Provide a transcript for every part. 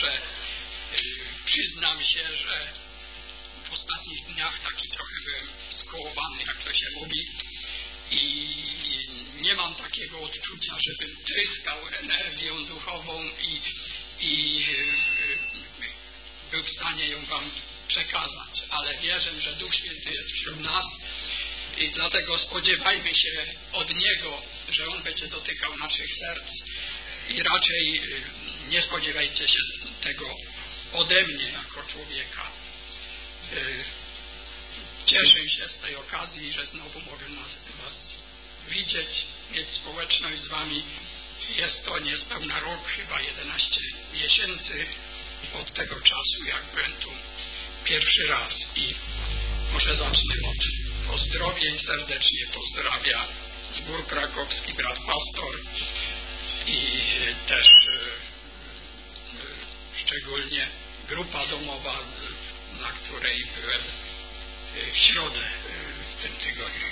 że przyznam się, że w ostatnich dniach taki trochę byłem skołowany, jak to się mówi, i nie mam takiego odczucia, żebym tryskał energią duchową i był w stanie ją wam przekazać, ale wierzę, że Duch Święty jest wśród nas i dlatego spodziewajmy się od Niego, że On będzie dotykał naszych serc i raczej nie spodziewajcie się tego ode mnie jako człowieka. Cieszę się z tej okazji, że znowu mogę was widzieć, mieć społeczność z wami. Jest to niespełna rok, chyba 11 miesięcy od tego czasu, jak byłem tu pierwszy raz. I może zacznę od pozdrowień. Serdecznie pozdrawia Zbór Krakowski, brat pastor i też szczególnie grupa domowa, na której byłem w środę w tym tygodniu.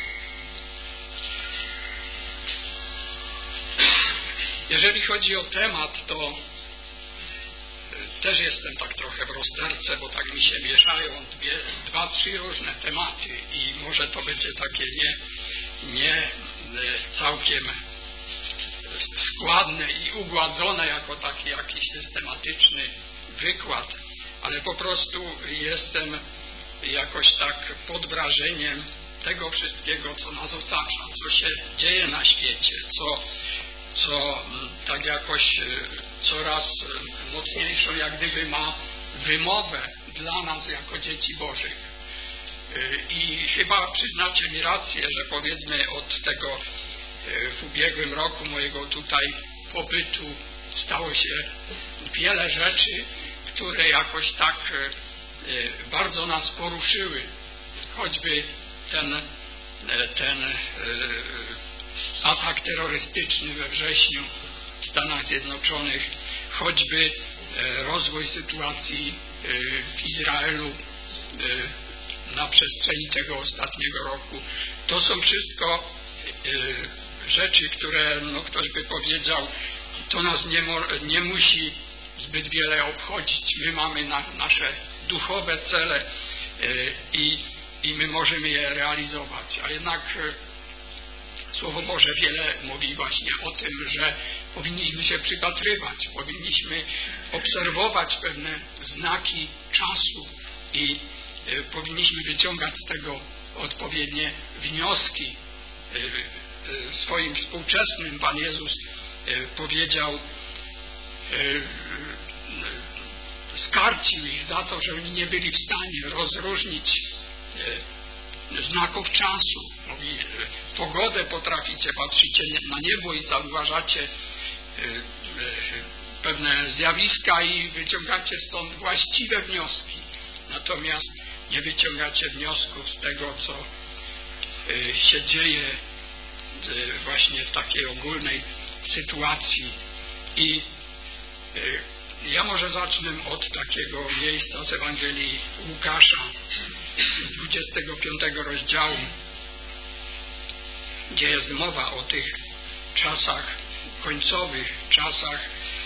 Jeżeli chodzi o temat, to też jestem tak trochę w rozterce, bo tak mi się mieszają dwa, trzy różne tematy i może to będzie takie nie całkiem składne i ugładzone jako taki jakiś systematyczny wykład, ale po prostu jestem jakoś tak pod wrażeniem tego wszystkiego, co nas otacza, co się dzieje na świecie, co tak jakoś coraz mocniejszą jak gdyby ma wymowę dla nas jako dzieci Bożych. I chyba przyznacie mi rację, że powiedzmy od tego w ubiegłym roku mojego tutaj pobytu stało się wiele rzeczy, które jakoś tak bardzo nas poruszyły. Choćby ten atak terrorystyczny we wrześniu w Stanach Zjednoczonych, choćby rozwój sytuacji w Izraelu na przestrzeni tego ostatniego roku. To są wszystko rzeczy, które ktoś by powiedział, to nas nie musi zbyt wiele obchodzić. My mamy nasze duchowe cele i my możemy je realizować. A jednak Słowo Boże wiele mówi właśnie o tym, że powinniśmy się przypatrywać, powinniśmy obserwować pewne znaki czasu i powinniśmy wyciągać z tego odpowiednie wnioski. Swoim współczesnym Pan Jezus powiedział, skarcił ich za to, że oni nie byli w stanie rozróżnić znaków czasu. Mówi, pogodę potraficie, patrzycie na niebo i zauważacie pewne zjawiska i wyciągacie stąd właściwe wnioski. Natomiast nie wyciągacie wniosków z tego, co się dzieje właśnie w takiej ogólnej sytuacji. I ja może zacznę od takiego miejsca z Ewangelii Łukasza z 25 rozdziału, gdzie jest mowa o tych czasach końcowych, czasach,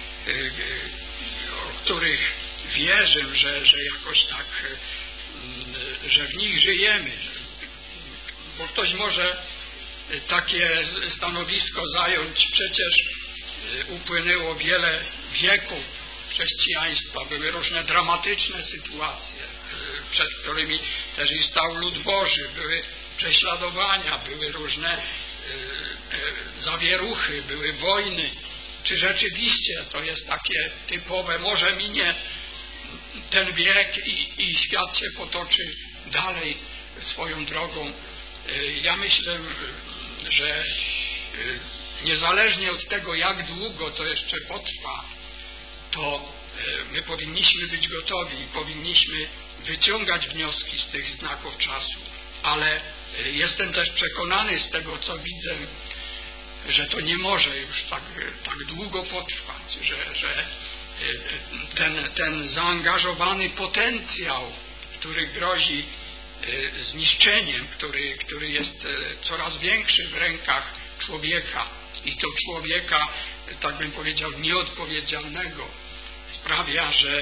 o których wierzę, że jakoś tak, że w nich żyjemy. Bo ktoś może takie stanowisko zająć, przecież upłynęło wiele wieków chrześcijaństwa, były różne dramatyczne sytuacje, przed którymi też i stał lud Boży, były prześladowania, były różne zawieruchy, były wojny. Czy rzeczywiście to jest takie typowe, może minie ten wiek i świat się potoczy dalej swoją drogą? Ja myślę, że niezależnie od tego, jak długo to jeszcze potrwa, to my powinniśmy być gotowi i powinniśmy wyciągać wnioski z tych znaków czasu. Ale jestem też przekonany z tego, co widzę, że to nie może już tak długo potrwać, że ten zaangażowany potencjał, który grozi zniszczeniem, który jest coraz większy w rękach człowieka i to człowieka, tak bym powiedział, nieodpowiedzialnego, sprawia, że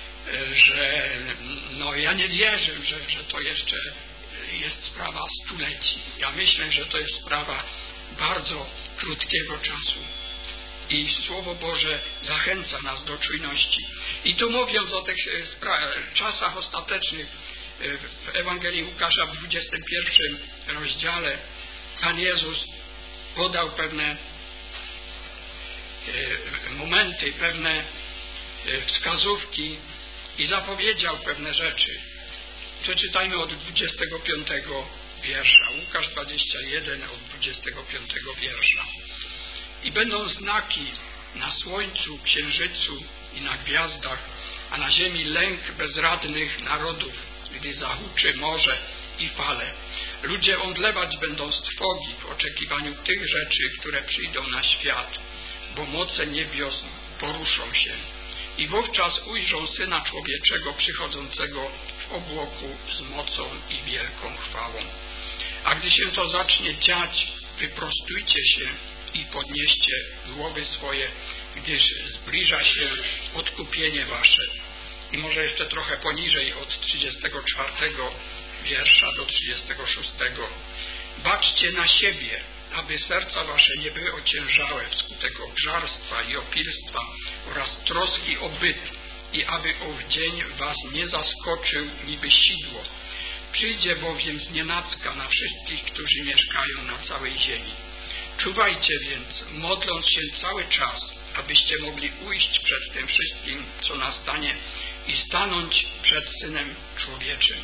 no ja nie wierzę, że to jeszcze jest sprawa stuleci. Ja myślę, że to jest sprawa bardzo krótkiego czasu. I Słowo Boże zachęca nas do czujności. I tu mówiąc o tych czasach ostatecznych, w Ewangelii Łukasza w 21 rozdziale Pan Jezus podał pewne momenty, pewne wskazówki i zapowiedział pewne rzeczy. Przeczytajmy od 25 wiersza. Łukasz 21 od 25 wiersza. I będą znaki na słońcu, księżycu i na gwiazdach, a na ziemi lęk bezradnych narodów, gdy zahuczy morze i fale. Ludzie omdlewać będą z trwogi w oczekiwaniu tych rzeczy, które przyjdą na świat, bo moce niebios poruszą się. I wówczas ujrzą Syna Człowieczego przychodzącego w obłoku z mocą i wielką chwałą. A gdy się to zacznie dziać, wyprostujcie się i podnieście głowy swoje, gdyż zbliża się odkupienie wasze. I może jeszcze trochę poniżej od 34 wiersza do 36. Baczcie na siebie, aby serca wasze nie były ociężałe wskutek obżarstwa i opilstwa oraz troski o byt i aby ów dzień was nie zaskoczył niby sidło. Przyjdzie bowiem znienacka na wszystkich, którzy mieszkają na całej ziemi. Czuwajcie więc, modląc się cały czas, abyście mogli ujść przed tym wszystkim, co nastanie i stanąć przed Synem Człowieczym.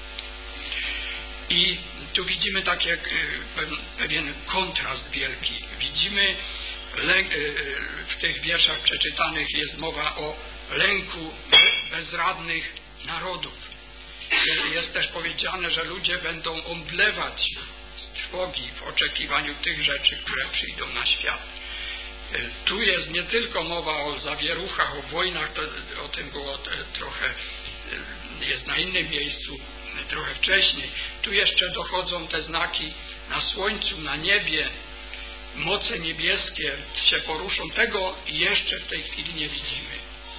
I tu widzimy pewien kontrast wielki. Widzimy, w tych wierszach przeczytanych jest mowa o lęku bezradnych narodów. Jest też powiedziane, że ludzie będą omdlewać z trwogi w oczekiwaniu tych rzeczy, które przyjdą na świat. Tu jest nie tylko mowa o zawieruchach, o wojnach, o tym było trochę, jest na innym miejscu, trochę wcześniej. Tu jeszcze dochodzą te znaki na słońcu, na niebie, moce niebieskie się poruszą. Tego jeszcze w tej chwili nie widzimy.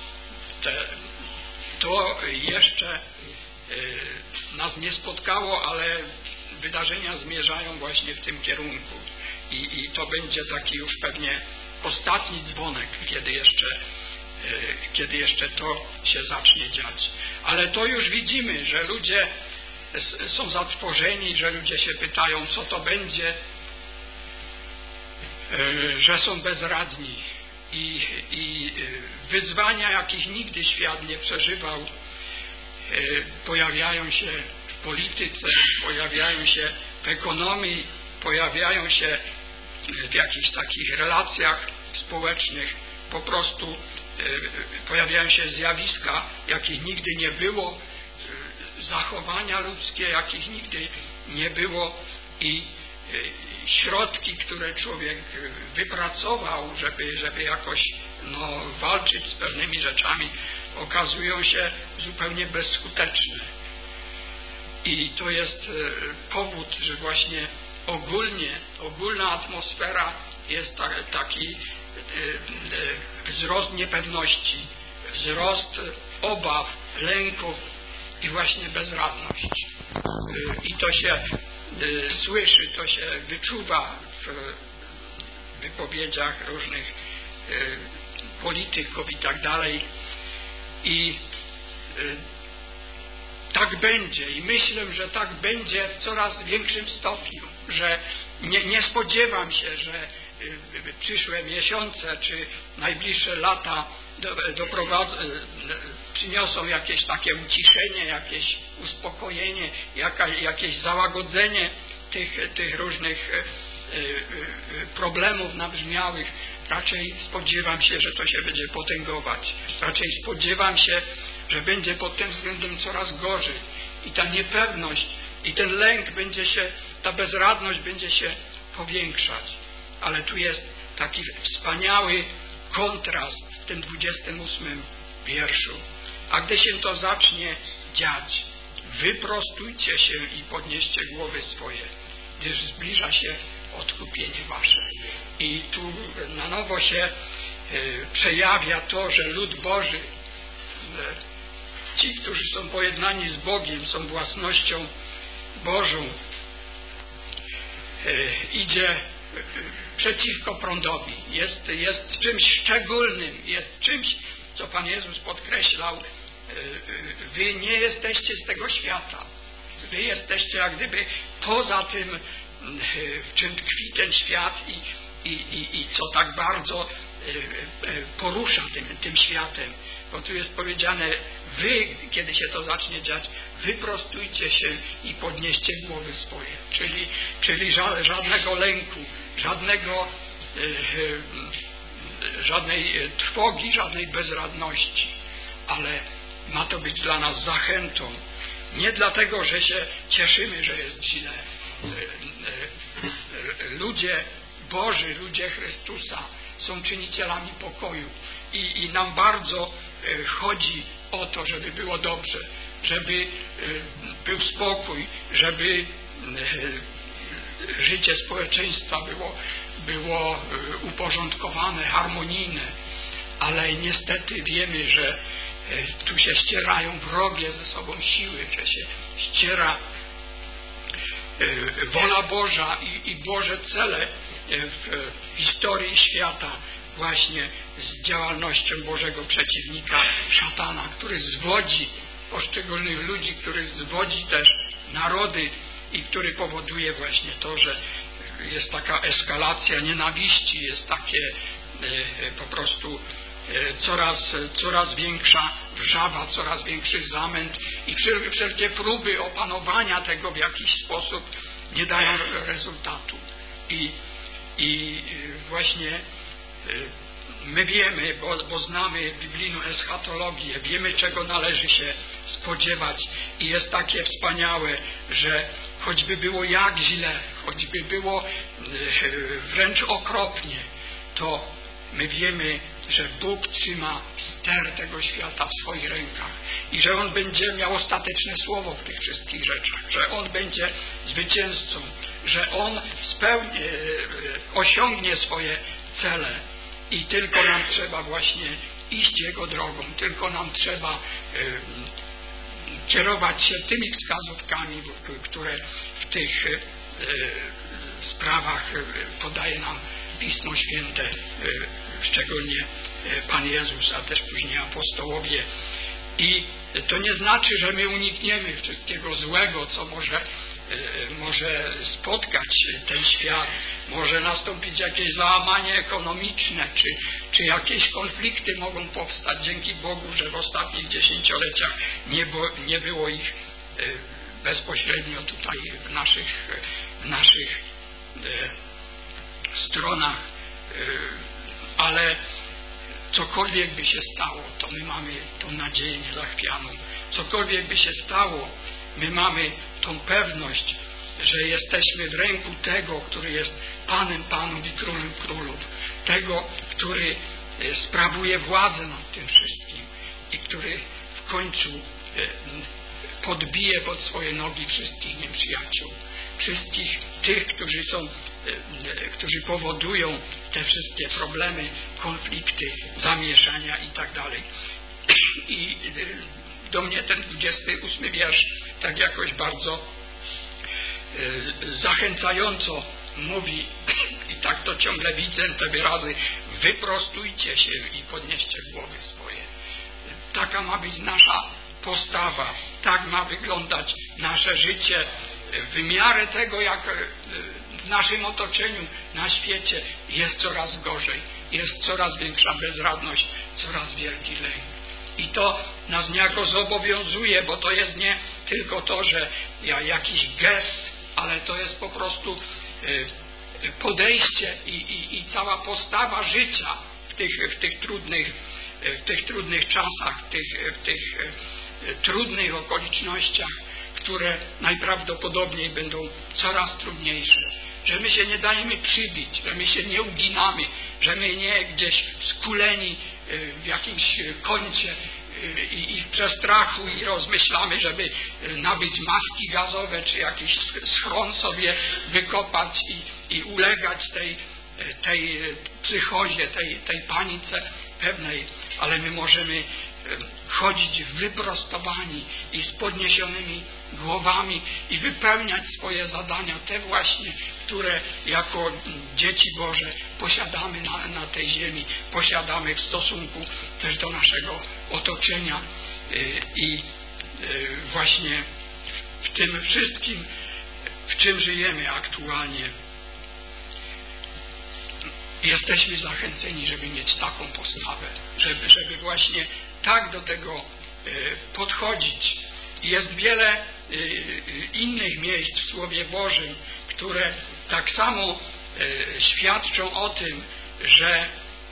To jeszcze nas nie spotkało, ale wydarzenia zmierzają właśnie w tym kierunku. I to będzie taki już pewnie ostatni dzwonek, kiedy jeszcze to się zacznie dziać. Ale to już widzimy, że ludzie są zatrwożeni, że ludzie się pytają, co to będzie, że są bezradni i wyzwania, jakich nigdy świat nie przeżywał, pojawiają się w polityce, pojawiają się w ekonomii, pojawiają się w jakichś takich relacjach społecznych, po prostu pojawiają się zjawiska, jakich nigdy nie było, zachowania ludzkie, jakich nigdy nie było i środki, które człowiek wypracował, żeby jakoś walczyć z pewnymi rzeczami, okazują się zupełnie bezskuteczne. I to jest powód, że właśnie ogólna atmosfera jest taki wzrost niepewności, wzrost obaw, lęków i właśnie bezradność. I to się słyszy, to się wyczuwa w wypowiedziach różnych polityków i tak dalej. I tak będzie. I myślę, że tak będzie w coraz większym stopniu, że nie spodziewam się, że przyszłe miesiące czy najbliższe lata przyniosą jakieś takie uciszenie, jakieś uspokojenie, jakieś załagodzenie tych różnych problemów nabrzmiałych. Raczej spodziewam się, że to się będzie potęgować. Raczej spodziewam się, że będzie pod tym względem coraz gorzej. I ta niepewność, i ten lęk ta bezradność będzie się powiększać. Ale tu jest taki wspaniały kontrast w tym 28 wierszu. A gdy się to zacznie dziać, wyprostujcie się i podnieście głowy swoje, gdyż zbliża się odkupienie wasze. I tu na nowo się przejawia to, że lud Boży ci, którzy są pojednani z Bogiem, są własnością Bożą, idzie przeciwko prądowi. Jest czymś szczególnym, jest czymś, co Pan Jezus podkreślał. Wy nie jesteście z tego świata. Wy jesteście jak gdyby poza tym, w czym tkwi ten świat i co tak bardzo porusza tym światem. Bo tu jest powiedziane, wy, kiedy się to zacznie dziać, wyprostujcie się i podnieście głowy swoje. Czyli żadnego lęku, żadnej trwogi, żadnej bezradności. Ale ma to być dla nas zachętą. Nie dlatego, że się cieszymy, że jest źle. Ludzie Boży, ludzie Chrystusa są czynicielami pokoju i nam bardzo chodzi o to, żeby było dobrze, żeby był spokój, żeby życie społeczeństwa było uporządkowane, harmonijne, ale niestety wiemy, że tu się ścierają wrogie ze sobą siły, że się ściera wola Boża i Boże cele w historii świata właśnie z działalnością Bożego przeciwnika, szatana, który zwodzi poszczególnych ludzi, który zwodzi też narody i który powoduje właśnie to, że jest taka eskalacja nienawiści, jest takie po prostu coraz większa wrzawa, coraz większy zamęt i wszelkie próby opanowania tego w jakiś sposób nie dają rezultatu. I właśnie my wiemy, bo znamy biblijną eschatologię, wiemy, czego należy się spodziewać i jest takie wspaniałe, że choćby było jak źle, choćby było wręcz okropnie, to my wiemy, że Bóg trzyma ster tego świata w swoich rękach i że On będzie miał ostateczne słowo w tych wszystkich rzeczach, że On będzie zwycięzcą, że On osiągnie swoje cele i tylko nam trzeba właśnie iść Jego drogą, tylko nam trzeba kierować się tymi wskazówkami, które w tych sprawach podaje nam Pismo Święte, szczególnie Pan Jezus, a też później apostołowie. I to nie znaczy, że my unikniemy wszystkiego złego, co może spotkać ten świat, może nastąpić jakieś załamanie ekonomiczne, czy jakieś konflikty mogą powstać. Dzięki Bogu, że w ostatnich dziesięcioleciach nie było ich bezpośrednio tutaj w naszych stronach, ale cokolwiek by się stało, to my mamy tą nadzieję niezachwianą. Cokolwiek by się stało, my mamy tą pewność, że jesteśmy w ręku tego, który jest Panem Panów i Królem Królów. Tego, który sprawuje władzę nad tym wszystkim i który w końcu podbije pod swoje nogi wszystkich nieprzyjaciół. Wszystkich tych, którzy powodują te wszystkie problemy, konflikty, zamieszania i tak dalej. I do mnie ten 28 wiersz tak jakoś bardzo zachęcająco mówi i tak to ciągle widzę, te wyrazy: wyprostujcie się i podnieście głowy swoje. Taka ma być nasza postawa, tak ma wyglądać nasze życie w miarę tego, jak w naszym otoczeniu, na świecie jest coraz gorzej, jest coraz większa bezradność, coraz wielki lęk. I to nas niejako zobowiązuje, bo to jest nie tylko to, że jakiś gest, ale to jest po prostu podejście i cała postawa życia w tych trudnych czasach, w tych trudnych okolicznościach, które najprawdopodobniej będą coraz trudniejsze. Że my się nie dajemy przybić, że my się nie uginamy, że my nie gdzieś skuleni w jakimś kącie i w przestrachu i rozmyślamy, żeby nabyć maski gazowe, czy jakiś schron sobie wykopać i ulegać tej psychozie, tej panice. pewnej, ale my możemy chodzić wyprostowani i z podniesionymi głowami i wypełniać swoje zadania, te właśnie, które jako dzieci Boże posiadamy na tej ziemi, posiadamy w stosunku też do naszego otoczenia i właśnie w tym wszystkim, w czym żyjemy aktualnie, jesteśmy zachęceni, żeby mieć taką postawę, żeby właśnie tak do tego podchodzić. Jest wiele innych miejsc w Słowie Bożym, które tak samo świadczą o tym, że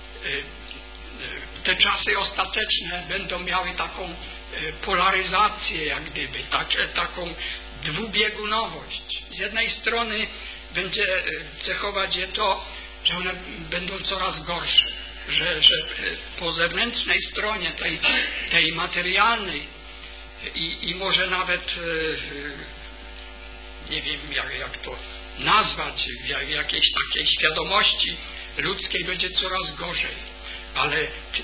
te czasy ostateczne będą miały taką polaryzację, jak gdyby, taką dwubiegunowość. Z jednej strony będzie cechować je to, że one będą coraz gorsze, że po zewnętrznej stronie tej materialnej i może nawet nie wiem jak to nazwać, w jakiejś takiej świadomości ludzkiej będzie coraz gorzej, ale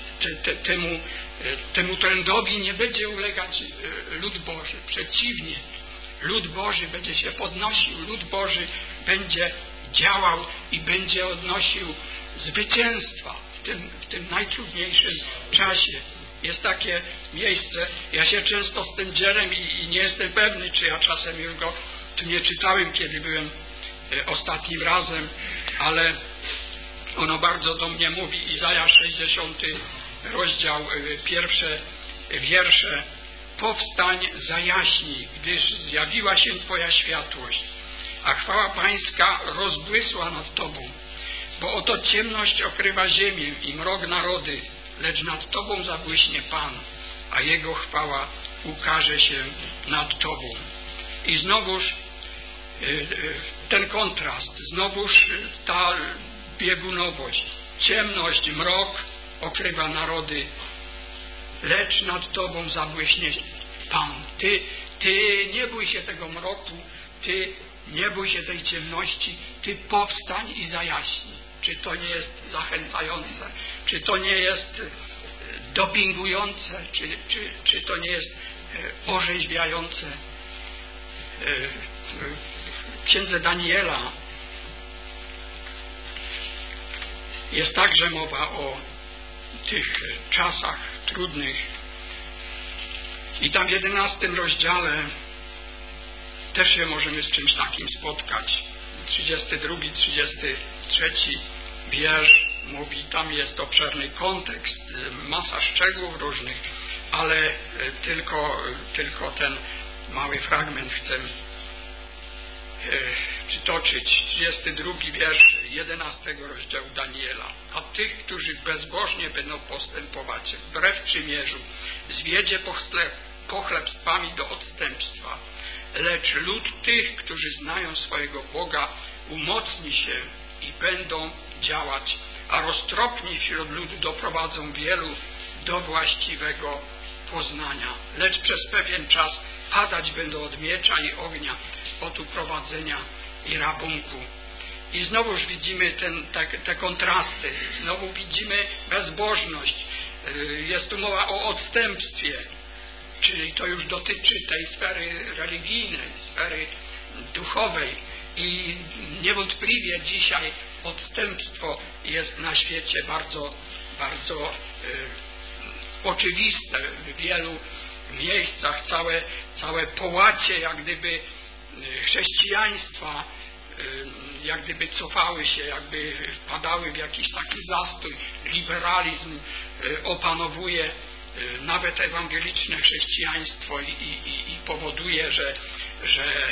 temu trendowi nie będzie ulegać lud Boży. Przeciwnie, lud Boży będzie się podnosił, lud Boży będzie działał i będzie odnosił zwycięstwa w tym najtrudniejszym czasie. Jest takie miejsce, ja się często z tym dzielę i nie jestem pewny, czy ja czasem już go tu nie czytałem, kiedy byłem ostatnim razem, ale ono bardzo do mnie mówi. Izajasz 60 rozdział, pierwsze wiersze. Powstań, zajaśnij, gdyż zjawiła się Twoja światłość, a chwała Pańska rozbłysła nad Tobą. Bo oto ciemność okrywa ziemię i mrok narody, lecz nad Tobą zabłyśnie Pan, a Jego chwała ukaże się nad Tobą. I znowuż ten kontrast, znowuż ta biegunowość. Ciemność, mrok okrywa narody, lecz nad Tobą zabłyśnie Pan. Ty nie bój się tego mroku, Ty nie bój się tej ciemności, Ty powstań i zajaśnij. Czy to nie jest zachęcające? Czy to nie jest dopingujące? Czy to nie jest orzeźwiające? W księdze Daniela jest także mowa o tych czasach trudnych. I tam w 11 rozdziale też się możemy z czymś takim spotkać. 32, 33 wiersz mówi, tam jest obszerny kontekst, masa szczegółów różnych, ale tylko ten mały fragment chcę przytoczyć. 32 wiersz 11 rozdziału Daniela. A tych, którzy bezbożnie będą postępować wbrew przymierzu, zwiedzie pochlebstwami do odstępstwa. Lecz lud tych, którzy znają swojego Boga, umocni się i będą działać, a roztropni wśród ludu doprowadzą wielu do właściwego poznania. Lecz przez pewien czas padać będą od miecza i ognia, od uprowadzenia i rabunku. I znowuż widzimy te kontrasty, znowu widzimy bezbożność. Jest tu mowa o odstępstwie, czyli to już dotyczy tej sfery religijnej, sfery duchowej. I niewątpliwie dzisiaj odstępstwo jest na świecie bardzo, bardzo oczywiste. W wielu miejscach całe połacie jak gdyby chrześcijaństwa jak gdyby cofały się, jakby wpadały w jakiś taki zastój. Liberalizm opanowuje nawet ewangeliczne chrześcijaństwo i powoduje, że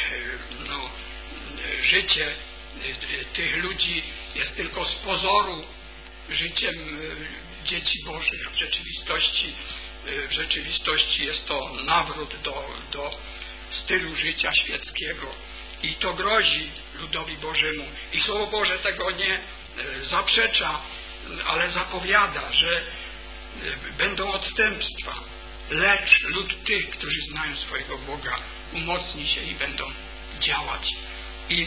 życie tych ludzi jest tylko z pozoru życiem dzieci Bożych. W rzeczywistości jest to nawrót do stylu życia świeckiego i to grozi ludowi Bożemu. I Słowo Boże tego nie zaprzecza, ale zapowiada, że będą odstępstwa, lecz lud tych, którzy znają swojego Boga, umocni się i będą działać. I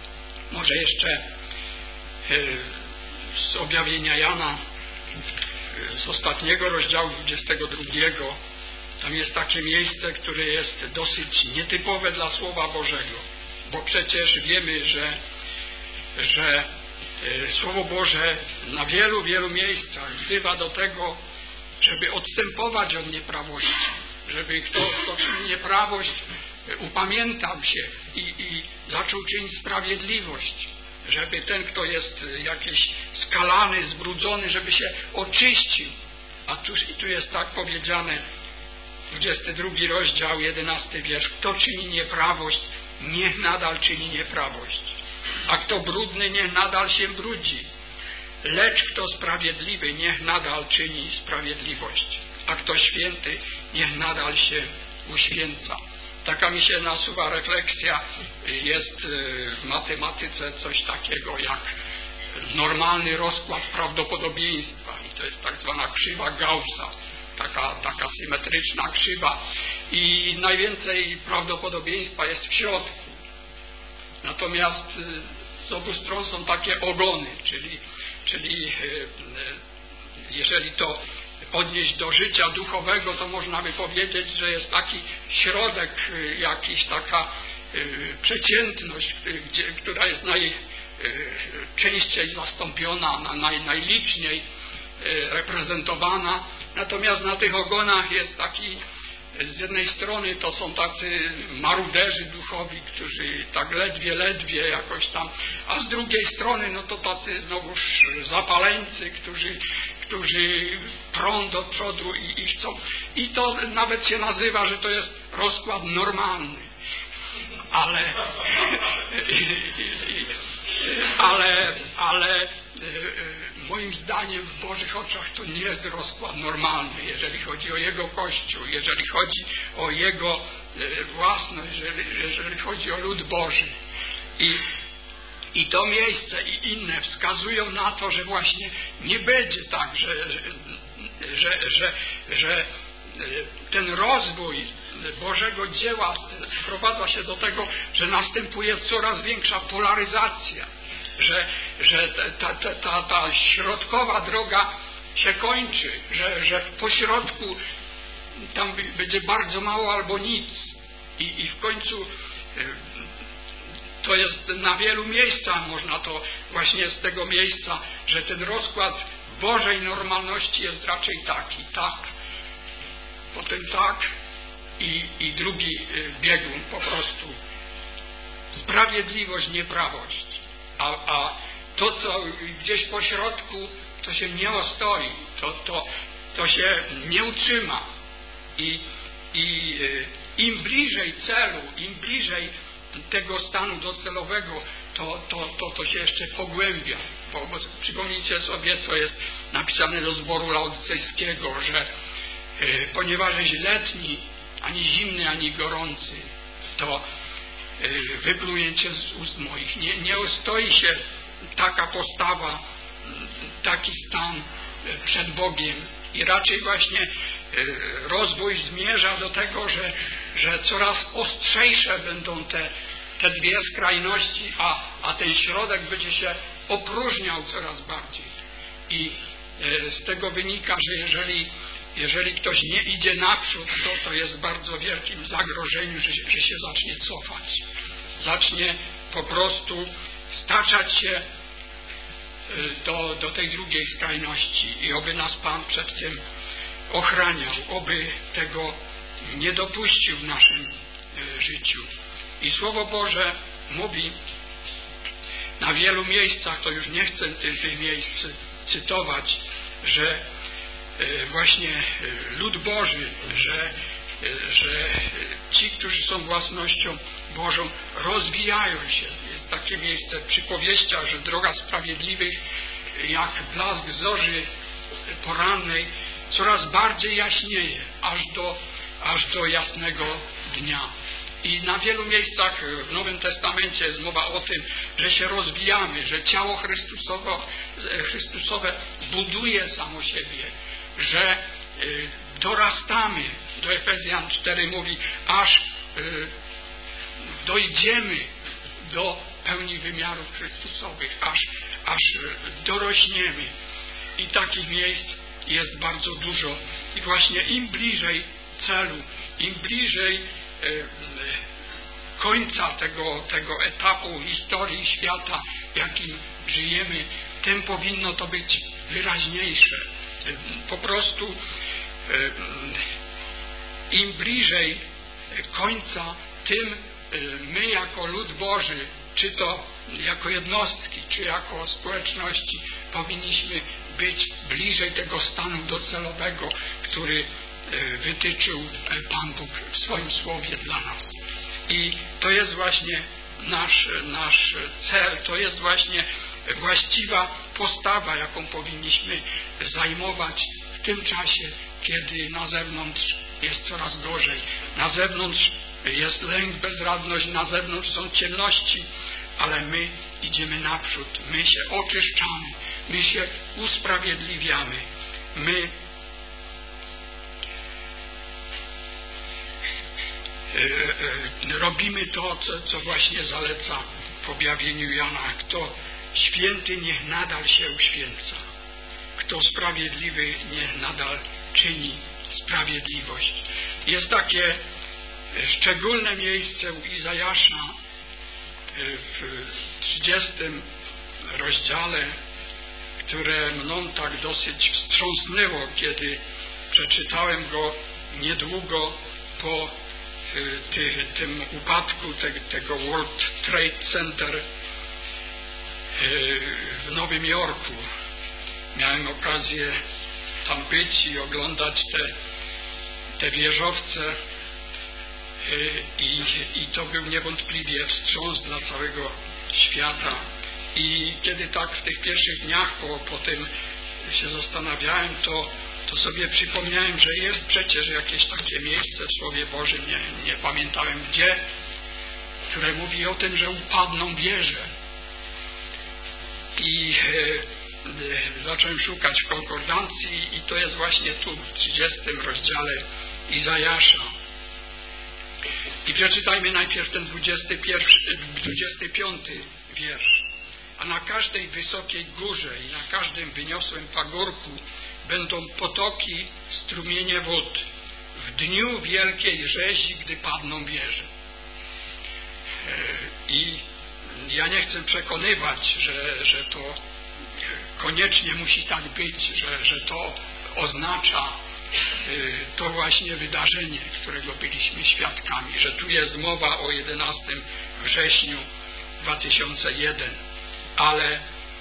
może jeszcze z objawienia Jana z ostatniego rozdziału 22, tam jest takie miejsce, które jest dosyć nietypowe dla Słowa Bożego, bo przecież wiemy, że Słowo Boże na wielu, wielu miejscach wzywa do tego, żeby odstępować od nieprawości, żeby kto czyni nieprawość, upamiętał się i zaczął czynić sprawiedliwość, żeby ten, kto jest jakiś skalany, zbrudzony, żeby się oczyścił. A tu jest tak powiedziane, 22 rozdział, 11 wiersz. Kto czyni nieprawość, niech nadal czyni nieprawość. A kto brudny, niech nadal się brudzi. Lecz kto sprawiedliwy, niech nadal czyni sprawiedliwość. A kto święty, niech nadal się uświęca. Taka mi się nasuwa refleksja. Jest w matematyce coś takiego jak normalny rozkład prawdopodobieństwa. I to jest tak zwana krzywa Gaussa. Taka symetryczna krzywa. I najwięcej prawdopodobieństwa jest w środku. Natomiast z obu stron są takie ogony, czyli jeżeli to odnieść do życia duchowego, to można by powiedzieć, że jest taki środek, jakiś taka przeciętność, która jest najczęściej zastąpiona, najliczniej reprezentowana. Natomiast na tych ogonach jest taki, z jednej strony to są tacy maruderzy duchowi, którzy tak ledwie jakoś tam, a z drugiej strony no to tacy znowuż zapaleńcy, którzy prą do przodu i chcą. I to nawet się nazywa, że to jest rozkład normalny. Ale moim zdaniem w Bożych oczach to nie jest rozkład normalny, jeżeli chodzi o Jego Kościół, jeżeli chodzi o Jego własność, jeżeli chodzi o lud Boży. I to miejsce i inne wskazują na to, że właśnie nie będzie tak, że ten rozwój Bożego dzieła sprowadza się do tego, że następuje coraz większa polaryzacja, że ta środkowa droga się kończy, że w pośrodku tam będzie bardzo mało albo nic i w końcu to jest na wielu miejscach, można to właśnie z tego miejsca, że ten rozkład Bożej normalności jest raczej taki, tak, potem tak i drugi biegun po prostu sprawiedliwość, nieprawość, a to, co gdzieś po środku, to się nie ostoi, to się nie utrzyma i im bliżej celu, im bliżej tego stanu docelowego, to się jeszcze pogłębia. Bo przypomnijcie sobie, co jest napisane do zboru laodycejskiego, że ponieważ jest letni, ani zimny, ani gorący, to wyplujecie z ust moich. Nie ostoi się taka postawa, taki stan przed Bogiem i raczej właśnie rozwój zmierza do tego, że coraz ostrzejsze będą te dwie skrajności, a ten środek będzie się opróżniał coraz bardziej. I z tego wynika, że jeżeli ktoś nie idzie naprzód, to jest w bardzo wielkim zagrożeniu, że się zacznie cofać. Zacznie po prostu staczać się do tej drugiej skrajności i oby nas Pan przed tym ochraniał, oby tego nie dopuścił w naszym życiu. I Słowo Boże mówi na wielu miejscach, to już nie chcę tych miejsc cytować, że właśnie lud Boży, że ci, którzy są własnością Bożą, rozwijają się. Jest takie miejsce w przypowieściach, że droga sprawiedliwych jak blask zorzy porannej coraz bardziej jaśnieje, aż do jasnego dnia. I na wielu miejscach w Nowym Testamencie jest mowa o tym, że się rozwijamy, że ciało Chrystusowe buduje samo siebie, że dorastamy. Do Efezjan 4 mówi, aż dojdziemy do pełni wymiarów Chrystusowych, aż dorośniemy. I takich miejsc jest bardzo dużo. I właśnie im bliżej celu, im bliżej końca tego etapu historii świata, w jakim żyjemy, tym powinno to być wyraźniejsze. Po prostu im bliżej końca, tym my jako lud Boży, czy to jako jednostki, czy jako społeczności, powinniśmy być bliżej tego stanu docelowego, który wytyczył Pan Bóg w swoim Słowie dla nas. I to jest właśnie nasz cel, to jest właśnie właściwa postawa, jaką powinniśmy zajmować w tym czasie, kiedy na zewnątrz jest coraz gorzej. Na zewnątrz jest lęk, bezradność, na zewnątrz są ciemności, ale my idziemy naprzód, my się oczyszczamy, my się usprawiedliwiamy, my robimy to, co właśnie zaleca w objawieniu Jana. Kto święty, niech nadal się uświęca. Kto sprawiedliwy, niech nadal czyni sprawiedliwość. Jest takie szczególne miejsce u Izajasza w 30 rozdziale, które mną tak dosyć wstrząsnęło, kiedy przeczytałem go niedługo po tym upadku tego World Trade Center w Nowym Jorku. Miałem okazję tam być i oglądać te wieżowce i to był niewątpliwie wstrząs dla całego świata. I kiedy tak w tych pierwszych dniach po tym się zastanawiałem, to sobie przypomniałem, że jest przecież jakieś takie miejsce w Słowie Bożym, nie pamiętałem gdzie, które mówi o tym, że upadną wieże. I zacząłem szukać w konkordancji i to jest właśnie tu w 30 rozdziale Izajasza. I przeczytajmy najpierw ten 25 wiersz. A na każdej wysokiej górze i na każdym wyniosłym pagórku będą potoki, strumienie wód w dniu wielkiej rzezi, gdy padną wieże. I ja nie chcę przekonywać, że to koniecznie musi tak być, że to oznacza to właśnie wydarzenie, którego byliśmy świadkami, że tu jest mowa o 11 wrześniu 2001, ale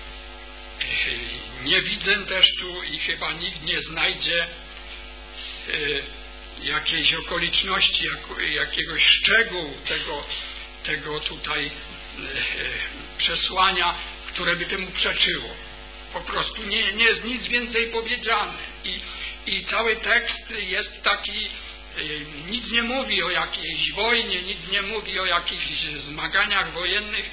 nie widzę też tu i chyba nikt nie znajdzie jakiejś okoliczności, jakiegoś szczegółu tego tutaj przesłania, które by temu przeczyło. Po prostu nie jest nic więcej powiedziane. I cały tekst jest taki, nic nie mówi o jakiejś wojnie, nic nie mówi o jakichś zmaganiach wojennych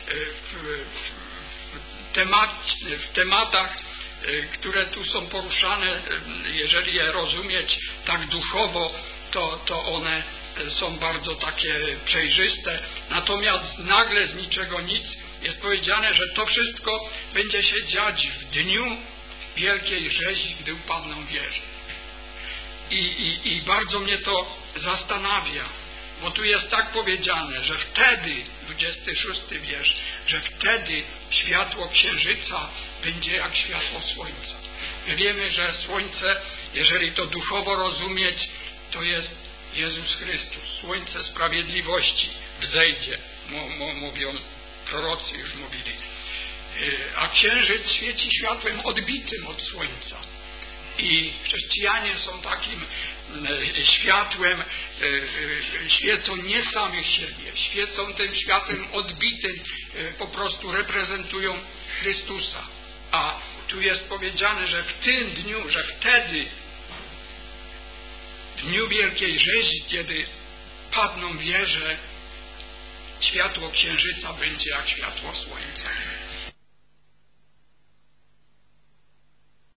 w tematach, które tu są poruszane. Jeżeli je rozumieć tak duchowo, to one są bardzo takie przejrzyste. Natomiast nagle z niczego nic jest powiedziane, że to wszystko będzie się dziać w dniu wielkiej rzezi, gdy upadną wieże. I bardzo mnie to zastanawia, bo tu jest tak powiedziane, że wtedy, 26 wiersz, że wtedy światło księżyca będzie jak światło słońca. My wiemy, że słońce, jeżeli to duchowo rozumieć, to jest Jezus Chrystus. Słońce sprawiedliwości wzejdzie, mówią prorocy, już mówili. A księżyc świeci światłem odbitym od słońca. I chrześcijanie są takim światłem, świecą nie samych siebie, świecą tym światłem odbitym, po prostu reprezentują Chrystusa. A tu jest powiedziane, że w tym dniu, że wtedy, w dniu wielkiej rzezi, kiedy padną wieże, światło księżyca będzie jak światło słońca.